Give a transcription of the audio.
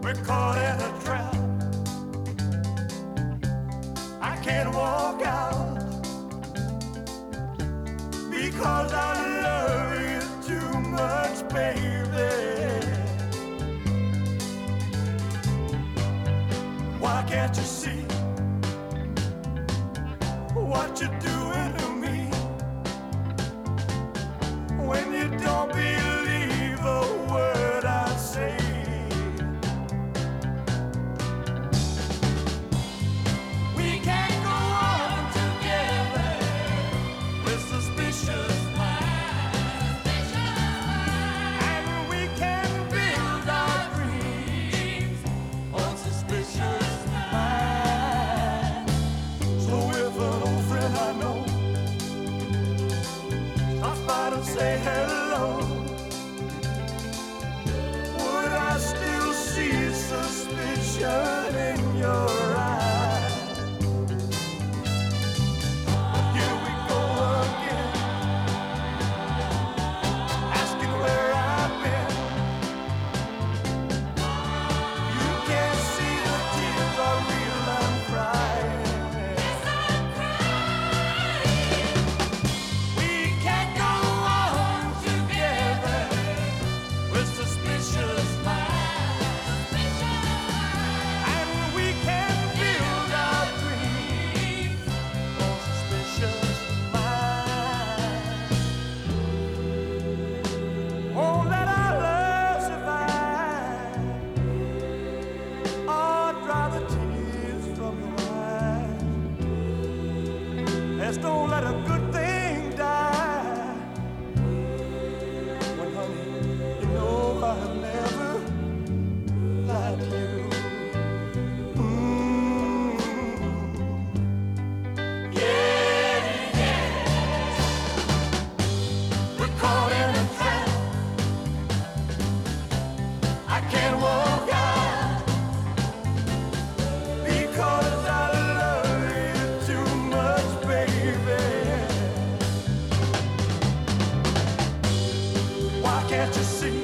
We're caught in a trap. I can't walk out because I love you too much, baby. Why can't you see what you're doing to me when you don't believe a word I say? We can't go on together with suspicious minds, and we can build our dreams on suspicious minds. So if an old friend I know stops by to say hello, would I still see suspicion in your eyes? Here we go again, asking where I've been. You can't see the tears are real, I'm crying. We can't go on together with suspicious minds, and we can build our dreams on suspicious minds. Won't let our love survive, or dry the tears from your eyes. Let's don't let a good thing die. When honey, you know I've never lied to you. Yeah, yeah. We're caught in a trap. I can't walk out because I love you too much, baby. Why can't you see